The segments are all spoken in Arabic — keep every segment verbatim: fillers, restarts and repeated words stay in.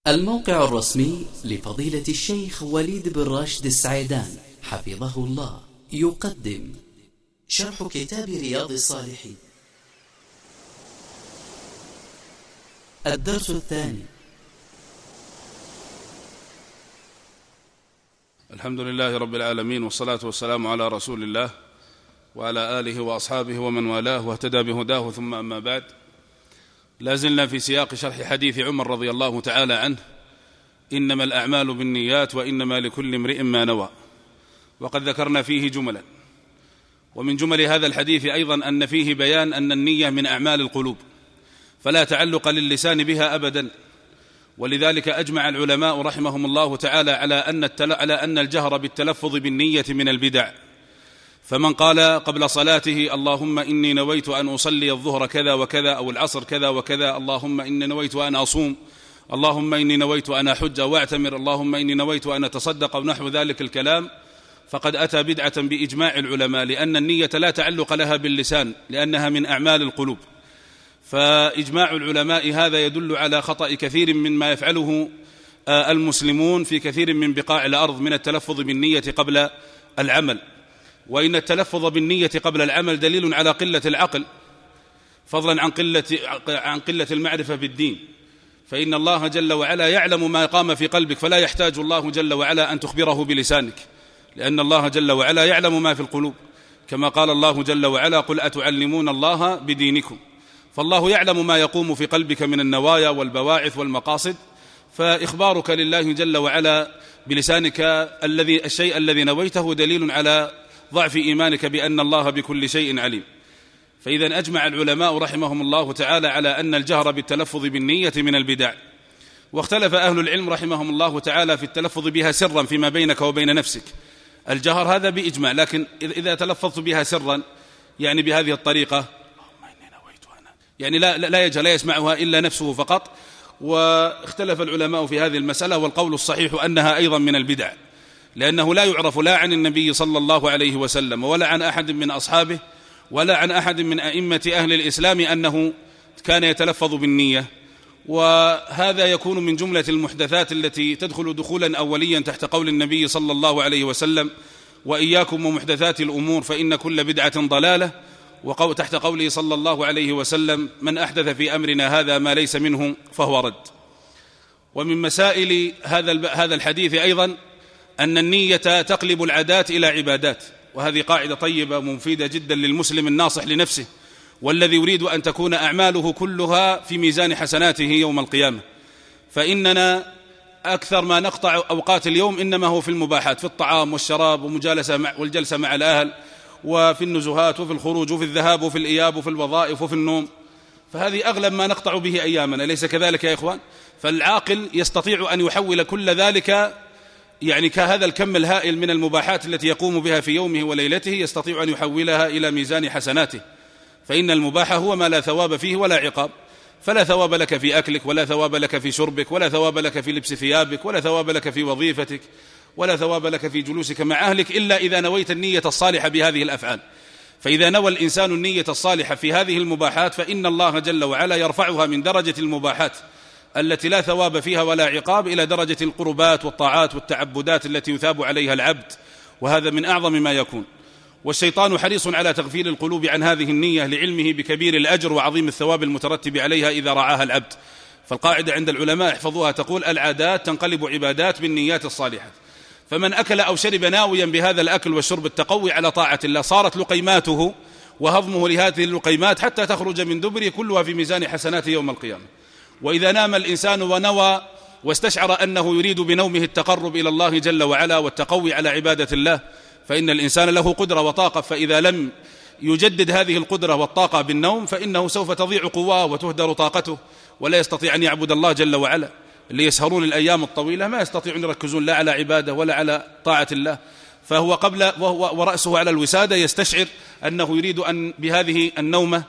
الموقع الرسمي لفضيلة الشيخ وليد بن راشد السعيدان حفظه الله يقدم شرح كتاب رياض الصالحين، الدرس الثاني. الحمد لله رب العالمين، والصلاة والسلام على رسول الله وعلى آله وأصحابه ومن والاه واهتدى بهداه، ثم أما بعد. لازلنا في سياق شرح حديث عمر رضي الله تعالى عنه: إنما الأعمال بالنيات وإنما لكل امرئ ما نوى. وقد ذكرنا فيه جملا، ومن جمل هذا الحديث أيضا أن فيه بيان أن النية من أعمال القلوب، فلا تعلق للسان بها أبدا. ولذلك أجمع العلماء رحمهم الله تعالى على أن, على أن الجهر بالتلفظ بالنية من البدع. فمن قال قبل صلاته: اللهم إني نويت أن أصلي الظهر كذا وكذا، أو العصر كذا وكذا، اللهم إني نويت أن أصوم، اللهم إني نويت أن أحج وأعتمر، اللهم إني نويت أن أتصدق، أو نحو ذلك الكلام، فقد أتى بدعة بإجماع العلماء، لأن النية لا تعلق لها باللسان، لأنها من أعمال القلوب. فإجماع العلماء هذا يدل على خطأ كثير مما يفعله المسلمون في كثير من بقاع الأرض من التلفظ بالنية قبل العمل. وإن التلفظ بالنية قبل العمل دليل على قلة العقل، فضلا عن قلة, عن قلة المعرفة بالدين. فإن الله جل وعلا يعلم ما قام في قلبك، فلا يحتاج الله جل وعلا أن تخبره بلسانك، لأن الله جل وعلا يعلم ما في القلوب، كما قال الله جل وعلا: قل أتعلمون الله بدينكم. فالله يعلم ما يقوم في قلبك من النوايا والبواعث والمقاصد، فإخبارك لله جل وعلا بلسانك الذي الشيء الذي نويته دليل على ضعف إيمانك بأن الله بكل شيء عليم. فإذا أجمع العلماء رحمهم الله تعالى على أن الجهر بالتلفظ بالنية من البدع. واختلف أهل العلم رحمهم الله تعالى في التلفظ بها سرا فيما بينك وبين نفسك. الجهر هذا بإجماع، لكن إذا تلفظت بها سرا يعني بهذه الطريقة، يعني لا, لا يجهر، لا يسمعها إلا نفسه فقط. واختلف العلماء في هذه المسألة، والقول الصحيح أنها أيضا من البدع، لأنه لا يعرف لا عن النبي صلى الله عليه وسلم ولا عن أحد من أصحابه ولا عن أحد من أئمة أهل الإسلام أنه كان يتلفظ بالنية. وهذا يكون من جملة المحدثات التي تدخل دخولا أوليا تحت قول النبي صلى الله عليه وسلم: وإياكم ومحدثات الأمور فإن كل بدعة ضلالة، وتحت قوله صلى الله عليه وسلم: من أحدث في أمرنا هذا ما ليس منه فهو رد. ومن مسائل هذا هذا الحديث أيضا أن النية تقلب العادات إلى عبادات، وهذه قاعدة طيبة مفيدة جدا للمسلم الناصح لنفسه، والذي يريد أن تكون أعماله كلها في ميزان حسناته يوم القيامة. فإننا أكثر ما نقطع أوقات اليوم إنما هو في المباحات، في الطعام والشراب ومجالسة مع والجلسة مع الأهل، وفي النزهات، وفي الخروج، وفي الذهاب، وفي الإياب، وفي الوظائف، وفي النوم. فهذه أغلب ما نقطع به أيامنا، ليس كذلك يا إخوان؟ فالعاقل يستطيع أن يحول كل ذلك، يعني كهذا الكم الهائل من المباحات التي يقوم بها في يومه وليلته، يستطيع أن يحولها إلى ميزان حسناته. فإن المباح هو ما لا ثواب فيه ولا عقاب، فلا ثواب لك في أكلك، ولا ثواب لك في شربك، ولا ثواب لك في لبس ثيابك، ولا ثواب لك في وظيفتك، ولا ثواب لك في جلوسك مع أهلك، إلا إذا نويت النية الصالحة بهذه الأفعال. فإذا نوى الإنسان النية الصالحة في هذه المباحات فإن الله جل وعلا يرفعها من درجة المباحات التي لا ثواب فيها ولا عقاب إلى درجة القربات والطاعات والتعبدات التي يثاب عليها العبد، وهذا من أعظم ما يكون. والشيطان حريص على تغفيل القلوب عن هذه النية لعلمه بكبير الأجر وعظيم الثواب المترتب عليها إذا رعاها العبد. فالقاعدة عند العلماء احفظوها تقول: العادات تنقلب عبادات بالنيات الصالحة. فمن أكل أو شرب ناويا بهذا الأكل والشرب التقوي على طاعة الله، صارت لقيماته وهضمه لهذه اللقيمات حتى تخرج من دبره كلها في ميزان حسناته يوم القيامة. وإذا نام الإنسان ونوى واستشعر أنه يريد بنومه التقرب إلى الله جل وعلا والتقوي على عبادة الله، فإن الإنسان له قدرة وطاقة، فإذا لم يجدد هذه القدرة والطاقة بالنوم فإنه سوف تضيع قواه وتهدر طاقته، ولا يستطيع أن يعبد الله جل وعلا. اللي يسهرون الأيام الطويلة ما يستطيعون يركزون لا على عبادة ولا على طاعة الله، فهو قبل وهو ورأسه على الوسادة يستشعر أنه يريد أن بهذه النومة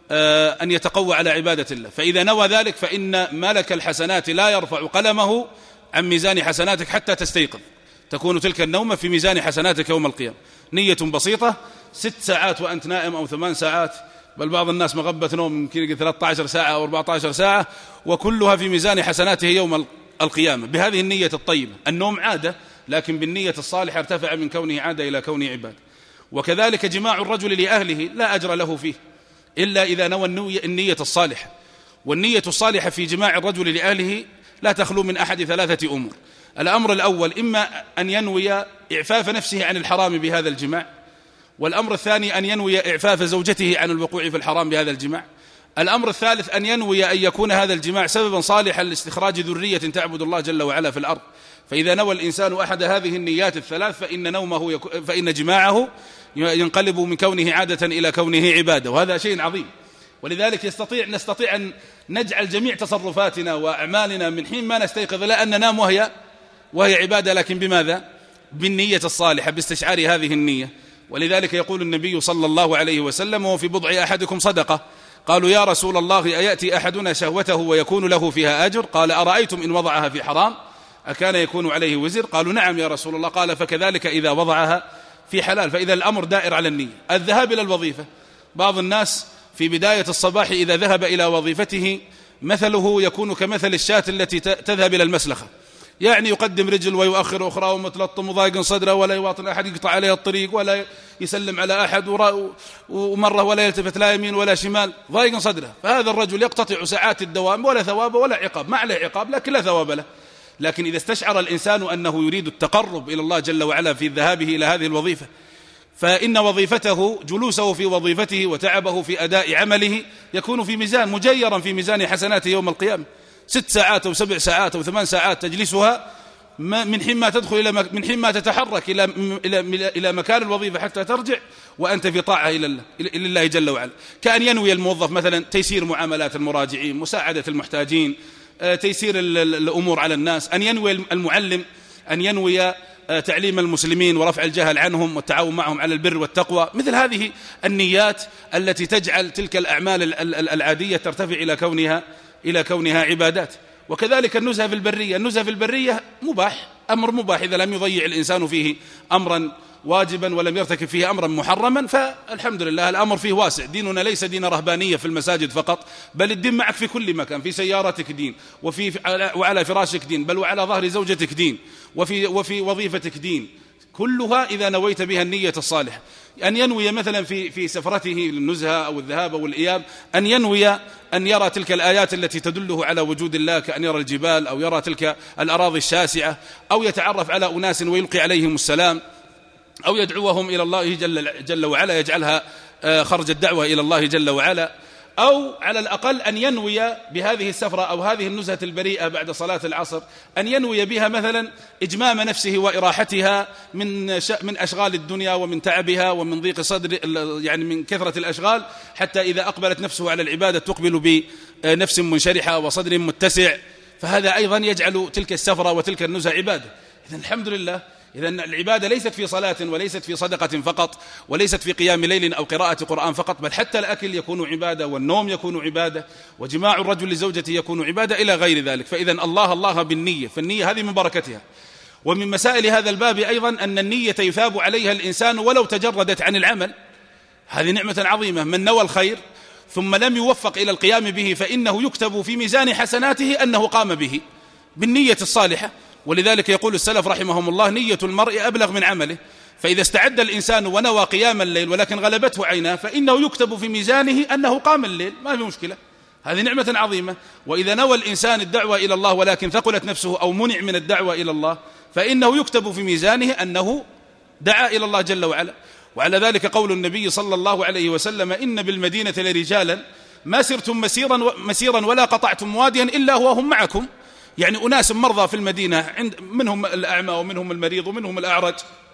أن يتقوى على عبادة الله. فإذا نوى ذلك فإن ملك الحسنات لا يرفع قلمه عن ميزان حسناتك حتى تستيقظ، تكون تلك النومة في ميزان حسناتك يوم القيامة. نية بسيطة، ست ساعات وأنت نائم أو ثمان ساعات، بل بعض الناس مغبة نوم يمكن ثلاثة عشر ساعة أو أربعة عشر ساعة، وكلها في ميزان حسناته يوم القيامة بهذه النية الطيبة. النوم عادة، لكن بالنية الصالحة ارتفع من كونه عادة إلى كونه عبادة. وكذلك جماع الرجل لأهله لا أجر له فيه إلا إذا نوى النية الصالحة. والنية الصالحة في جماع الرجل لأهله لا تخلو من أحد ثلاثة أمور. الأمر الأول إما أن ينوي إعفاف نفسه عن الحرام بهذا الجماع، والأمر الثاني أن ينوي إعفاف زوجته عن الوقوع في الحرام بهذا الجماع، الأمر الثالث أن ينوي أن يكون هذا الجماع سببا صالحا لاستخراج ذرية تعبد الله جل وعلا في الأرض. فإذا نوى الإنسان أحد هذه النيات الثلاث فإن نومه يكو فإن جماعه ينقلب من كونه عادة إلى كونه عبادة، وهذا شيء عظيم. ولذلك يستطيع نستطيع أن نجعل جميع تصرفاتنا وأعمالنا من حين ما نستيقظ لا أن ننام وهي وهي عبادة، لكن بماذا؟ بالنية الصالحة، باستشعار هذه النية. ولذلك يقول النبي صلى الله عليه وسلم: وفي بضع أحدكم صدقة. قالوا: يا رسول الله أيأتي أحدنا شهوته ويكون له فيها أجر؟ قال: أرأيتم إن وضعها في حرام أكان يكون عليه وزر؟ قالوا: نعم يا رسول الله. قال: فكذلك إذا وضعها في حلال. فإذا الأمر دائر على النية. الذهاب إلى الوظيفة، بعض الناس في بداية الصباح إذا ذهب إلى وظيفته مثله يكون كمثل الشاة التي تذهب إلى المسلخة، يعني يقدم رجل ويؤخر أخرى ومتلطم وضايق صدره، ولا يواطن أحد يقطع عليه الطريق، ولا يسلم على أحد، ومرة ولا يلتفت لا يمين ولا شمال، ضايق صدره. فهذا الرجل يقتطع ساعات الدوام ولا ثواب ولا عقاب، ما عليه عقاب لكن لا ثواب له. لكن إذا استشعر الإنسان أنه يريد التقرب إلى الله جل وعلا في ذهابه إلى هذه الوظيفة، فإن وظيفته جلوسه في وظيفته وتعبه في أداء عمله يكون في ميزان مجيرا في ميزان حسناته يوم القيامة. ست ساعات أو سبع ساعات أو ثمان ساعات تجلسها من حين ما تدخل إلى من حين ما تتحرك إلى إلى إلى مكان الوظيفة حتى ترجع وأنت في طاعة إلى الله إلى الله جل وعلا. كأن ينوي الموظف مثلا تيسير معاملات المراجعين، مساعدة المحتاجين، تيسير الأمور على الناس، أن ينوي المعلم أن ينوي تعليم المسلمين ورفع الجهل عنهم والتعاون معهم على البر والتقوى. مثل هذه النيات التي تجعل تلك الأعمال العادية ترتفع إلى كونها إلى كونها عبادات. وكذلك النزهة في البرية، النزهة في البرية مباح، أمر مباح إذا لم يضيع الإنسان فيه أمرا واجبا ولم يرتكب فيه أمرا محرما، فالحمد لله الأمر فيه واسع. ديننا ليس دين رهبانية في المساجد فقط، بل الدين معك في كل مكان، في سيارتك دين، وفي وعلى فراشك دين، بل وعلى ظهر زوجتك دين، وفي وفي وظيفتك دين، كلها إذا نويت بها النية الصالحة. أن ينوي مثلا في في سفرته للنزهة أو الذهاب أو الإياب أن ينوي أن يرى تلك الآيات التي تدله على وجود الله، كأن يرى الجبال أو يرى تلك الأراضي الشاسعة، أو يتعرف على أناس ويلقي عليهم السلام، أو يدعوهم إلى الله جل, جل وعلا، يجعلها خرج الدعوة إلى الله جل وعلا. أو على الأقل أن ينوي بهذه السفرة أو هذه النزهة البريئة بعد صلاة العصر أن ينوي بها مثلا إجمام نفسه وإراحتها من من أشغال الدنيا ومن تعبها ومن ضيق صدر، يعني من كثرة الأشغال، حتى إذا أقبلت نفسه على العبادة تقبل بنفس منشرحة وصدر متسع. فهذا أيضا يجعل تلك السفرة وتلك النزهة عبادة. إذن الحمد لله، إذن العبادة ليست في صلاة وليست في صدقة فقط وليست في قيام ليل أو قراءة قرآن فقط، بل حتى الأكل يكون عبادة، والنوم يكون عبادة، وجماع الرجل لزوجته يكون عبادة، إلى غير ذلك. فإذن الله الله بالنية، فالنية هذه من بركتها. ومن مسائل هذا الباب أيضا أن النية يثاب عليها الإنسان ولو تجردت عن العمل، هذه نعمة عظيمة. من نوى الخير ثم لم يوفق إلى القيام به فإنه يكتب في ميزان حسناته أنه قام به بالنية الصالحة. ولذلك يقول السلف رحمهم الله: نية المرء أبلغ من عمله. فإذا استعد الإنسان ونوى قيام الليل ولكن غلبته عيناه فإنه يكتب في ميزانه أنه قام الليل، ما في مشكلة، هذه نعمة عظيمة. وإذا نوى الإنسان الدعوة إلى الله ولكن ثقلت نفسه أو منع من الدعوة إلى الله فإنه يكتب في ميزانه أنه دعا إلى الله جل وعلا. وعلى ذلك قول النبي صلى الله عليه وسلم: إن بالمدينة لرجالا ما سرتم مسيرا, مسيرا ولا قطعتم واديا إلا هو هم معكم. يعني أناس مرضى في المدينة، عند منهم الأعمى ومنهم المريض ومنهم الأعرج،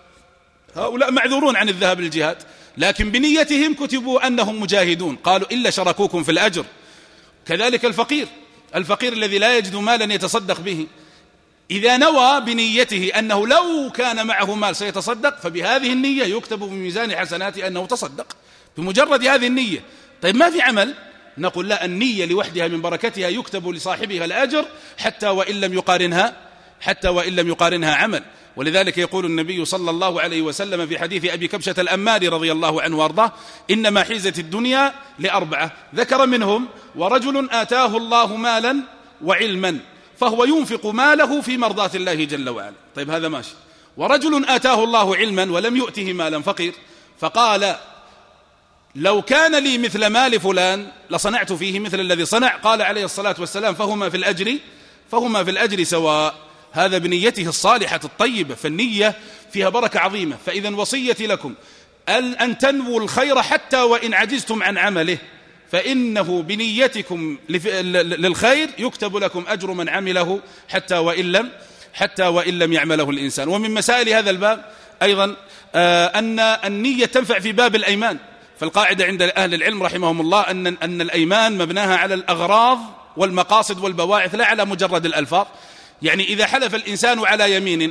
هؤلاء معذورون عن الذهاب للجهاد، لكن بنيتهم كتبوا أنهم مجاهدون. قالوا: إلا شركوكم في الأجر. كذلك الفقير، الفقير الذي لا يجد مالا يتصدق به، إذا نوى بنيته أنه لو كان معه مال سيتصدق فبهذه النية يكتب بميزان حسناته أنه تصدق بمجرد هذه النية. طيب ما في عمل؟ نقول لا، النية لوحدها من بركتها يكتب لصاحبها الأجر حتى وإن لم يقارنها حتى وإن لم يقارنها عمل. ولذلك يقول النبي صلى الله عليه وسلم في حديث أبي كبشة الأماري رضي الله عنه وارضاه: إنما حيزت الدنيا لأربعة، ذكر منهم: ورجل آتاه الله مالا وعلما فهو ينفق ماله في مرضاة الله جل وعلا. طيب هذا ماشي. ورجل آتاه الله علما ولم يؤته مالا فقير، فقال لو كان لي مثل مال فلان لصنعت فيه مثل الذي صنع، قال عليه الصلاة والسلام فهما في الأجر فهما في الأجر سواء. هذا بنيته الصالحة الطيبة، فالنية فيها بركة عظيمة. فإذا وصيتي لكم أن تنووا الخير حتى وإن عجزتم عن عمله، فإنه بنيتكم للخير يكتب لكم أجر من عمله حتى وإن لم حتى وإن لم يعمله الإنسان. ومن مسائل هذا الباب أيضا أن النية تنفع في باب الأيمان. فالقاعدة عند أهل العلم رحمهم الله أن أن الأيمان مبناها على الأغراض والمقاصد والبواعث لا على مجرد الألفاظ. يعني إذا حلف الإنسان على يمين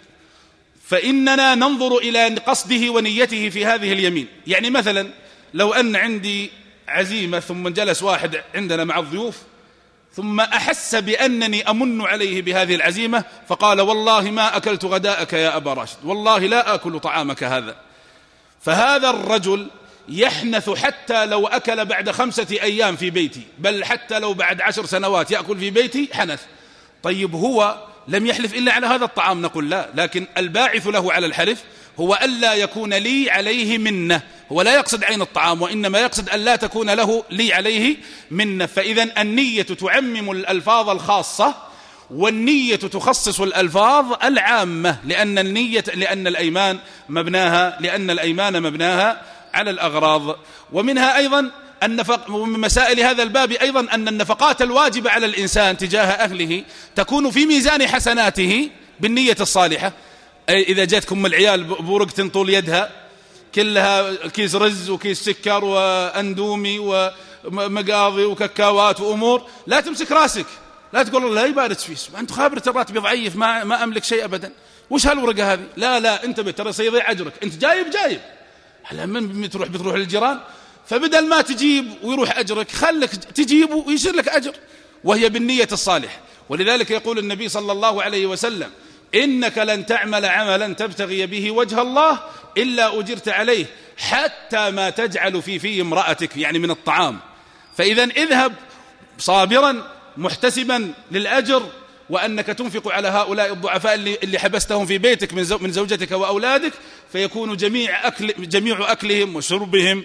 فإننا ننظر إلى قصده ونيته في هذه اليمين. يعني مثلا لو أن عندي عزيمة ثم جلس واحد عندنا مع الضيوف ثم أحس بأنني أمن عليه بهذه العزيمة فقال والله ما أكلت غداءك يا أبا راشد، والله لا أكل طعامك هذا، فهذا الرجل يحنث حتى لو أكل بعد خمسة أيام في بيتي، بل حتى لو بعد عشر سنوات يأكل في بيتي حنث. طيب هو لم يحلف إلا على هذا الطعام؟ نقول لا، لكن الباعث له على الحلف هو ألا يكون لي عليه منة. هو لا يقصد عين الطعام، وإنما يقصد أن لا تكون له لي عليه منة. فإذا النية تعمم الألفاظ الخاصة والنية تخصص الألفاظ العامة، لأن النية لأن الأيمان مبناها لأن الأيمان مبناها على الأغراض. ومنها أيضا النفق ومن مسائل هذا الباب أيضا أن النفقات الواجبة على الإنسان تجاه أهله تكون في ميزان حسناته بالنية الصالحة. إذا جاتكم العيال بورقة طول يدها كلها كيس رز وكيس سكر وأندومي ومقاضي وكاكاوات وأمور، لا تمسك راسك، لا تقول الله يبارك فيك، أنت خابرة الراتب ضعيف، ما ما أملك شيء أبدا، وش هالورقة هذه؟ لا لا انتبه ترى سيضيع أجرك، أنت جايب جايب هلا من بتروح بتروح للجيران، فبدل ما تجيب ويروح أجرك خلك تجيبه ويصير لك أجر، وهي بالنية الصالحة. ولذلك يقول النبي صلى الله عليه وسلم إنك لن تعمل عملا تبتغي به وجه الله إلا أجرت عليه حتى ما تجعل في في امرأتك، يعني من الطعام. فإذا اذهب صابرا محتسبا للأجر، وأنك تنفق على هؤلاء الضعفاء اللي, اللي حبستهم في بيتك من, زو من زوجتك وأولادك، فيكون جميع, أكل جميع أكلهم وشربهم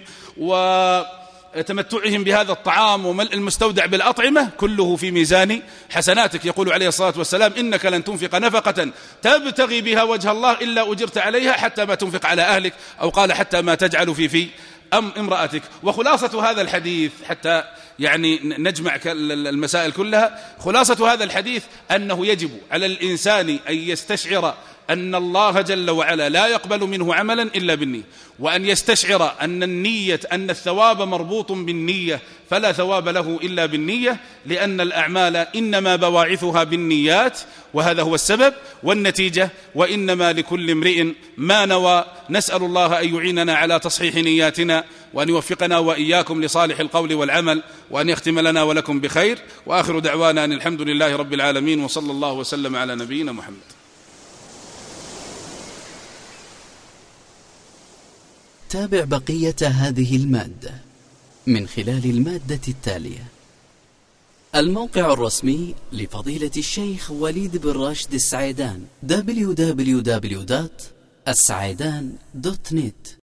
وتمتعهم بهذا الطعام وملء المستودع بالأطعمة كله في ميزان حسناتك. يقول عليه الصلاة والسلام إنك لن تنفق نفقة تبتغي بها وجه الله إلا أجرت عليها حتى ما تنفق على أهلك، أو قال حتى ما تجعل في في أم امرأتك. وخلاصة هذا الحديث حتى يعني نجمع المسائل كلها، خلاصة هذا الحديث أنه يجب على الإنسان أن يستشعر أن الله جل وعلا لا يقبل منه عملا إلا بالنية، وأن يستشعر أن النية أن الثواب مربوط بالنية فلا ثواب له إلا بالنية، لأن الأعمال إنما بواعثها بالنيات، وهذا هو السبب والنتيجة، وإنما لكل امرئ ما نوى. نسأل الله أن يعيننا على تصحيح نياتنا، وأن يوفقنا وإياكم لصالح القول والعمل، وأن يختم لنا ولكم بخير. وآخر دعوانا أن الحمد لله رب العالمين، وصلى الله وسلم على نبينا محمد. تابع بقية هذه المادة من خلال المادة التالية: الموقع الرسمي لفضيلة الشيخ وليد بن راشد السعيدان دبليو دبليو دبليو دوت السعيدان دوت نت